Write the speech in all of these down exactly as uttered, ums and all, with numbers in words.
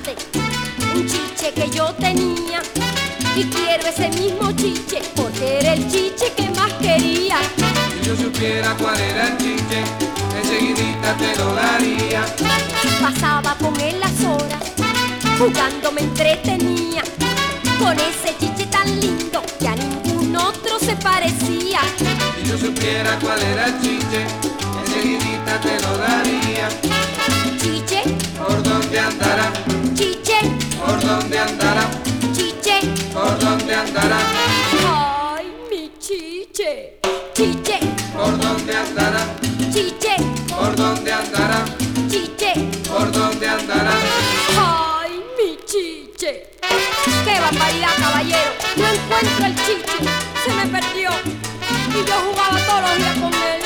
tarde un chiche que yo tenía, y quiero ese mismo chiche porque era el chiche que más quería. Si yo supiera cuál era el chiche, enseguidita te lo daría. Pasaba con él las horas, jugando me entretenía, con ese chiche tan lindo que a ningún otro se parecía. Si yo supiera cuál era el chiche, enseguidita te lo daría. Chiche, ¿por dónde andará? chiche, ¿Por dónde andará? chiche, ¿Por dónde andará? ay, mi chiche, chiche, ¿Por dónde andará? chiche, ¿Por dónde andará? chiche, ¿Por dónde andará? ay, mi chiche. ¡Qué barbaridad, caballero! No encuentro el chiche, se me perdió, y yo jugaba todos los días con él.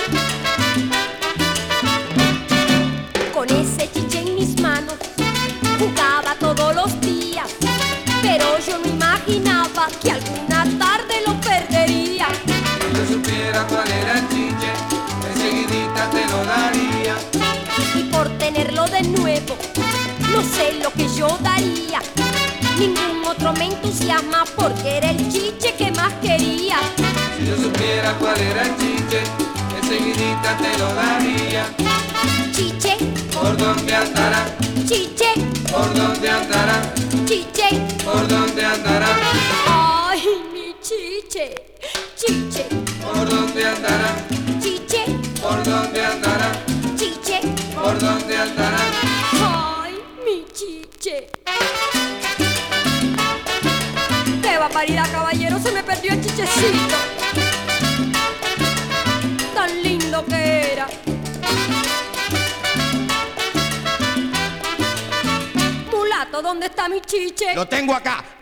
Con ese chiche en mis manos jugaba todos los días, pero yo no imaginaba que alguna tarde lo perdería. Si yo supiera cuál era el chiche, enseguidita te lo daría. Y por tenerlo de nuevo, no sé lo que yo daría. Ningún otro me entusiasma porque era el chiche que más quería. Si yo supiera cuál era el chiche, enseguidita te lo daría. Chiche, ¿Por dónde andará? chiche, ¿Por dónde andará? chiche, ¿Por dónde andará? ay, mi chiche, chiche, ¿Por dónde andará? chiche, ¿Por dónde andará? chiche, ¿Por dónde andará? ay, mi chiche. ¡Qué barbaridad, caballero! Se me perdió el chichecito. Tan lindo que era. Mulato, ¿dónde está mi chiche? Lo tengo acá.